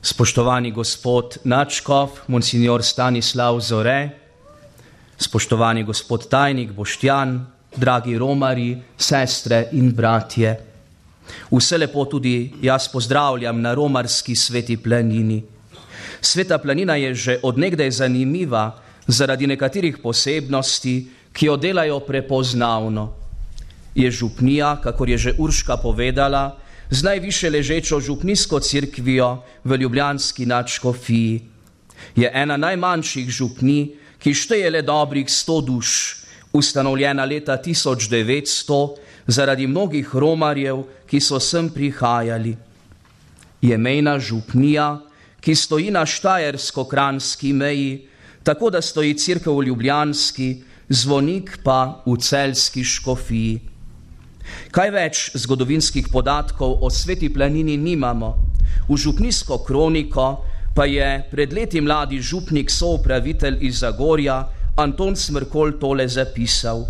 Spoštovani gospod nadškof, monsignor Stanislav Zore, spoštovani gospod tajnik Boštjan, dragi romarji, sestre in bratje. Vse lepo tudi jaz pozdravljam na romarski Sveti planini. Sveta planina je že odnegdaj zanimiva zaradi nekaterih posebnosti, ki jo delajo prepoznavno. Je župnija, kakor je že Urška povedala, z najviše ležečo župnijsko cerkvijo v ljubljanski nadškofiji. Je ena najmanjših župnij, ki šteje le dobrih 100 duš, ustanovljena leta 1900 zaradi mnogih romarjev, ki so sem prihajali. Je mejna župnija, ki stoji na štajersko-kranjski meji, tako da stoji cerkev v ljubljanski, zvonik pa v celjski škofiji. Kaj več zgodovinskih podatkov o Sveti planini nimamo. V župnijsko kroniko pa je pred leti mladi župnik soupravitelj iz Zagorja Anton Smrkolj tole zapisal.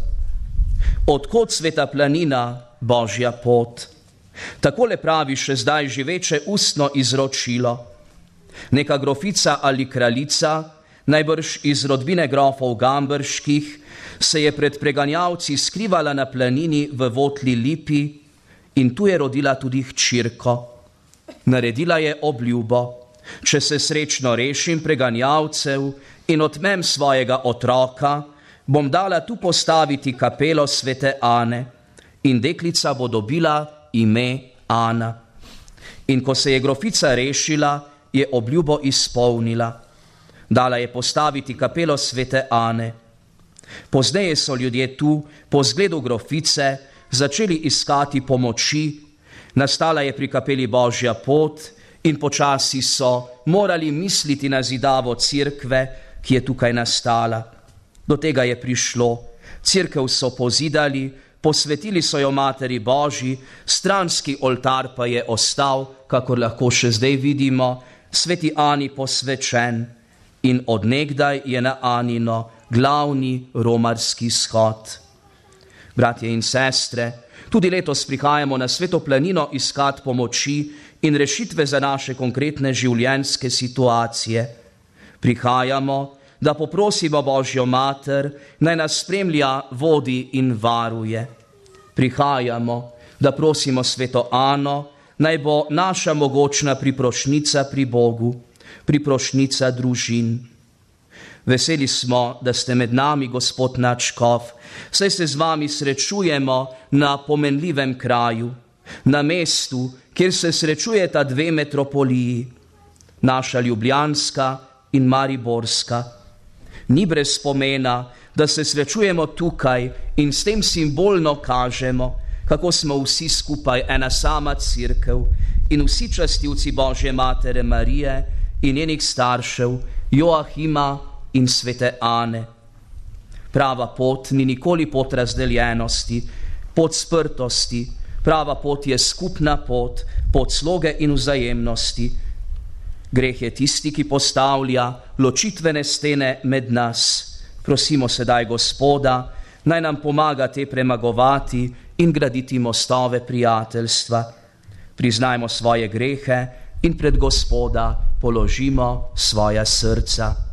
Odkot Sveta planina, Božja pot? Takole pravi še zdaj živeče ustno izročilo. Neka grofica ali kraljica, najbrž iz rodbine grofov Gambrških, se je pred preganjavci skrivala na planini v votli lipi in tu je rodila tudi hčirko. Naredila je obljubo, če se srečno rešim preganjavcev in otmem svojega otroka, bom dala tu postaviti kapelo svete Ane in deklica bo dobila ime Ana. In ko se je grofica rešila, je obljubo izpolnila. Dala je postaviti kapelo svete Ane. Pozneje so ljudje tu, po zgledu grofice, začeli iskati pomoči, nastala je pri kapeli Božja pot in počasi so morali misliti na zidavo cerkve, ki je tukaj nastala. Do tega je prišlo. Cerkev so pozidali, posvetili so jo Materi Božji, stranski oltar pa je ostal, kakor lahko še zdaj vidimo, sveti Ani posvečen in odnegdaj je na Anino glavni romarski shod. Bratje in sestre, tudi letos prihajamo na Sveto planino iskat pomoči in rešitve za naše konkretne življenjske situacije. Prihajamo, da poprosimo Božjo mater, naj nas spremlja, vodi in varuje. Prihajamo, da prosimo sveto Ano, naj bo naša mogočna priprošnica pri Bogu, priprošnica družin. Veseli smo, da ste med nami, gospod nadškof, saj se z vami srečujemo na pomenljivem kraju, na mestu, kjer se srečujeta dve metropoliji, naša ljubljanska in mariborska. Ni brez pomena, da se srečujemo tukaj in s tem simbolno kažemo, kako smo vsi skupaj ena sama cerkev in vsi častilci Božje matere Marije in njenih staršev Joahima in svete Ane. Prava pot ni nikoli pot razdeljenosti, pot sprtosti. Prava pot je skupna pot, pot sloge in vzajemnosti. Greh je tisti, ki postavlja ločitvene stene med nas. Prosimo sedaj Gospoda, naj nam pomaga te premagovati in graditi mostove prijateljstva. Priznajmo svoje grehe in pred Gospoda položimo svoja srca.